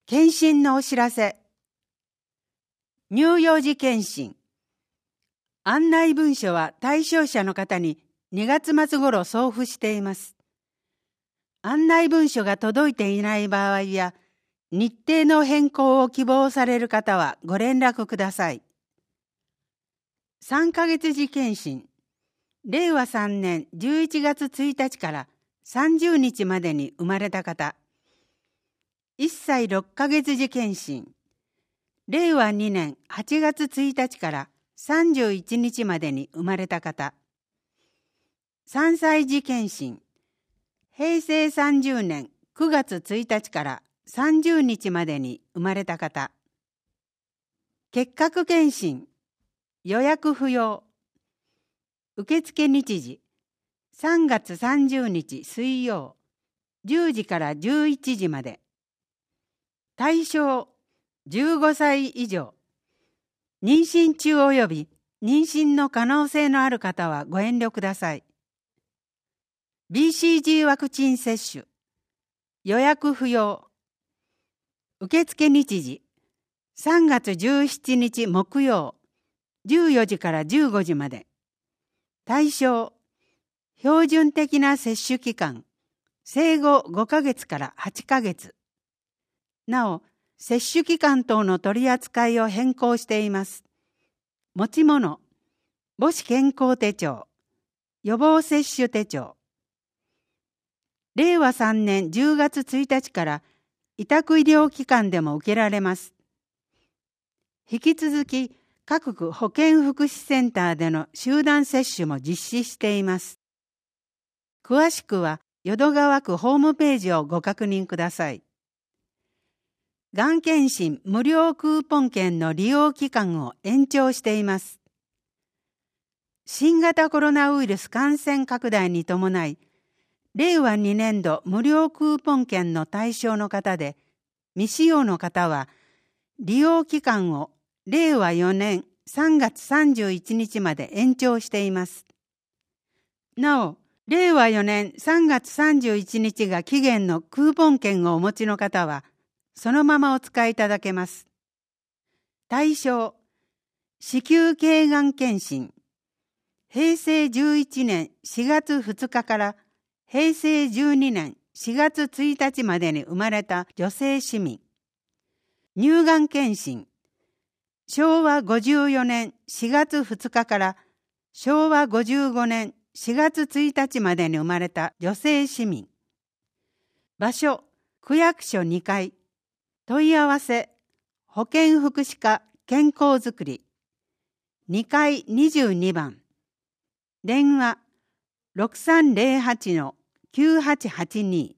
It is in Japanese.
検診のお知らせ。乳幼児検診。案内文書は対象者の方に2月末頃送付しています。案内文書が届いていない場合や、日程の変更を希望される方はご連絡ください。3ヶ月時検診。令和3年11月1日から30日までに生まれた方。1歳6ヶ月時検診。令和2年8月1日から31日までに生まれた方。3歳児検診。平成30年9月1日から30日までに生まれた方。結核検診。予約不要。受付日時。3月30日水曜、10時から11時まで。対象、15歳以上。妊娠中及び妊娠の可能性のある方はご遠慮ください。BCG ワクチン接種。予約不要。受付日時。3月17日木曜、14時から15時まで。対象、標準的な接種期間、生後5ヶ月から8ヶ月。なお、接種期間等の取り扱いを変更しています。持ち物、母子健康手帳、予防接種手帳。令和3年10月1日から委託医療機関でも受けられます。引き続き、各区保健福祉センターでの集団接種も実施しています。詳しくは淀川区ホームページをご確認ください。がん検診無料クーポン券の利用期間を延長しています。新型コロナウイルス感染拡大に伴い、令和2年度無料クーポン券の対象の方で、未使用の方は利用期間を令和4年3月31日まで延長しています。なお、令和4年3月31日が期限のクーポン券をお持ちの方は、そのままお使いいただけます。対象、子宮頸がん検診。平成11年4月2日から平成12年4月1日までに生まれた女性市民。乳がん検診。昭和54年4月2日から昭和55年4月1日までに生まれた女性市民。場所、区役所2階。問い合わせ、保健福祉課健康づくり。2階22番。電話、6308-9882。